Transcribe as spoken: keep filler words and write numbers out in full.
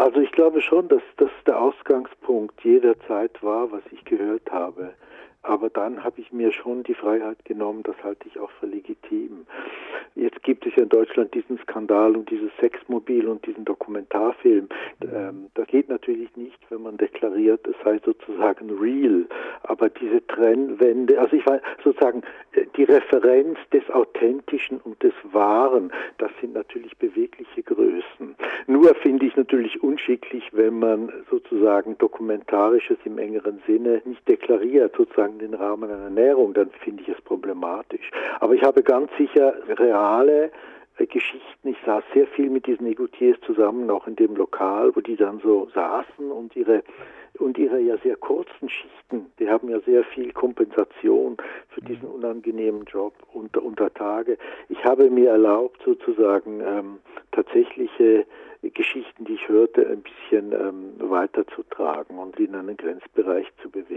Also ich glaube schon, dass das der Ausgangspunkt jeder Zeit war, was ich gehört habe. Aber dann habe ich mir schon die Freiheit genommen, das halte ich auch für legitim. Jetzt gibt es ja in Deutschland diesen Skandal und dieses Sexmobil und diesen Dokumentarfilm. Ähm, das geht natürlich nicht, wenn man deklariert, es sei sozusagen real. Aber diese Trennwände, also ich war sozusagen die Referenz des Authentischen und des Wahren, das sind natürlich bewegliche Größen. Nur finde ich natürlich unschicklich, wenn man sozusagen Dokumentarisches im engeren Sinne nicht deklariert, sozusagen den Rahmen einer Ernährung, dann finde ich es problematisch. Aber ich habe ganz sicher reale äh, Geschichten. Ich saß sehr viel mit diesen Egoutiers zusammen, auch in dem Lokal, wo die dann so saßen und ihre und ihre ja sehr kurzen Schichten, die haben ja sehr viel Kompensation für diesen unangenehmen Job unter, unter Tage. Ich habe mir erlaubt, sozusagen ähm, tatsächliche Geschichten, die ich hörte, ein bisschen ähm, weiterzutragen und in einen Grenzbereich zu bewegen.